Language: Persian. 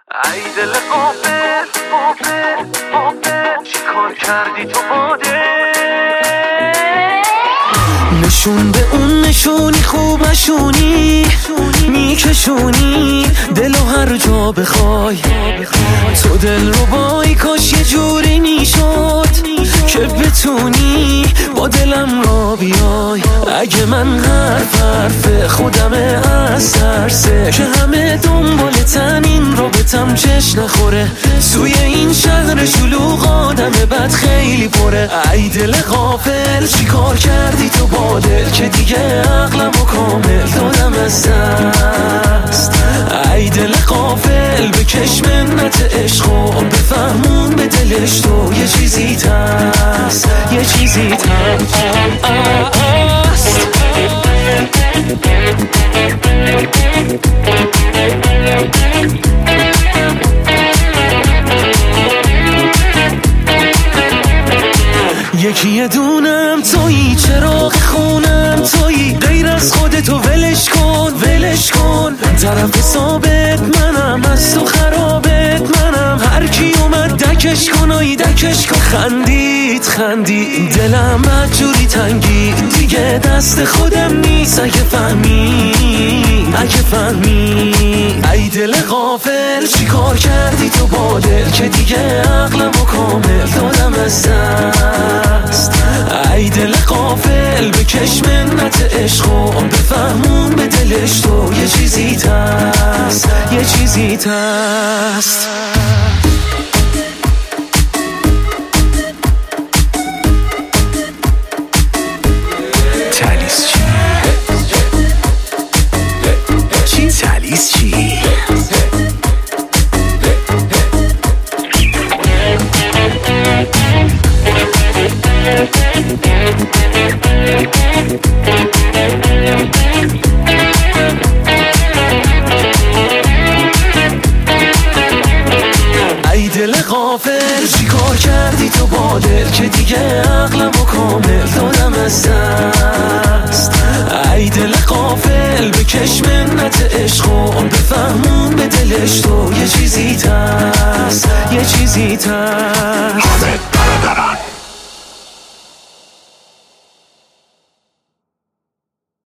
ای دل غافل غافل غافل چی کار کردی تو باده؟ نشون به اون نشونی خوب نشونی میکشونی دلو هر جا بخوای تو دل رو بای کاش یه جوری میشد که بتونی با دلم را بیای اگه من حرف خودمه از ترسه که همه دنبالتن این رابطم چش نخوره توی این شهر شلوغ آدم بد خیلی پره ای دل غافل چی کار کردی تو با دل که دیگه عقلمو کامل دادم از دست ای دل غافل بکش منت عشقو بفهمون به دلش تو یه چیزی هست یه چیزی هست یکی دونم تویی چراغ خونم تویی غیر از خودتو ولش کن ولش کن طرف ثابت منم از تو خرابت منم هر کی اومد دکش کن آی دکش کن خندید دلم بدجوری تنگی دیگه دست خودم نیست اگه فهمی ای دل غافل چی کار کردی تو با دل که دیگه عقلمو کامل دادم از دست ای دل غافل بکش منت عشقو بفهمون به دلش تو یه چیزی هست یه چیزی هست تالیس چی؟ ای دل غافل چی کار کردی تو با دل که دیگه عقلمو کامل دادم از دست ای دل غافل بکش منت عشقو بفهمون به دلش تو یه چیزی هست یه چیزی هست